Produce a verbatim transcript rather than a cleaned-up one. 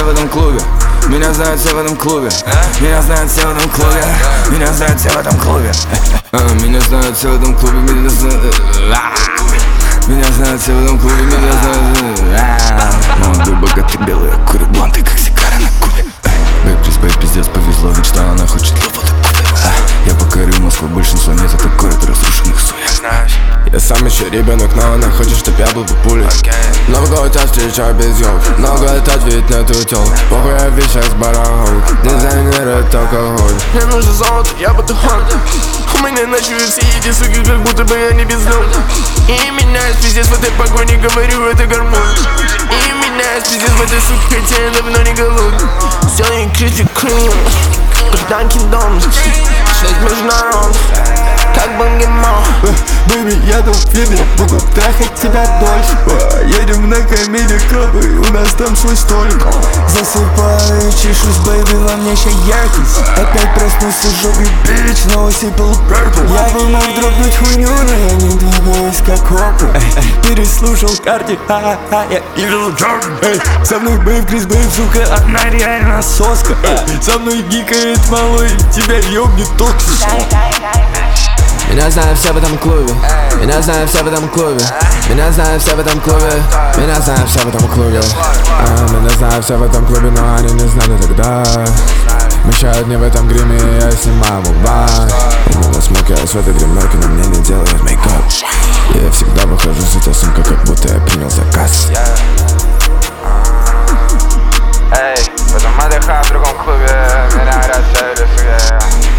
все в этом клубе. Меня знают все в этом клубе. Меня знают все в этом клубе. Меня знают все в этом клубе. Меня знают все в этом клубе. Меня знают. Меня знают все в этом клубе. Меня знают. Молодой богатый белый курит бланты, как сигара на кубе. Бэйб, бэйб, пиздец повезло, ведь что она хочет лопату купить. Я покорю Москву, большинство нет, это город разрушенных сует. Я сам еще ребенок, но она хочет, чтоб я был популей. Много год тебя встречаю без елки, много летать ведь нету тёлок. Похуй, я в вещах с барахолки, дизайнер это алкоголь. Мне нужно золото, я батахон. У меня ночуют все эти суки, как будто бы я не бездомный. И меняюсь пиздец в этой погоне, говорю, это гормон. И меняюсь пиздец в этой суке, хотя я давно не голодный. Сегодня Krispy Kreme, как Dunkin' Donuts, шесть международных, как Бангемон. Бэйби, я там в фильме, буду трахать тебя дольше. Едем на комедию клуб, и у нас там свой столик. Засыпаю, чешусь, бэйби, во мне ща яркость. Опять проснулся жопой, бич, но усыпал purple. Я бы мог дропнуть хуйню, но я не двигаюсь как опу. Переслушал карте, ха-ха-ха, я вижу Джордан. Со мной бэйб, Крис, бэйб, сука, она реально соска. Со мной гикает малой, тебя ёбнет токсис. Меня знают все в этом клубе. Меня знают все в этом клубе. Меня знают все в этом клубе. Меня знают все в этом клубе. а, Меня знают все в этом клубе, но они не знали тогда. Мешают мне в этом гриме, я снимаю мукбанг. Именно смокаюсь в этой гримерке, но мне не делают мейкап. Я всегда выхожу с этой сумкой, как будто я принял заказ. Эй, в этом АДХ в другом клубе меня говорят, все рисуя.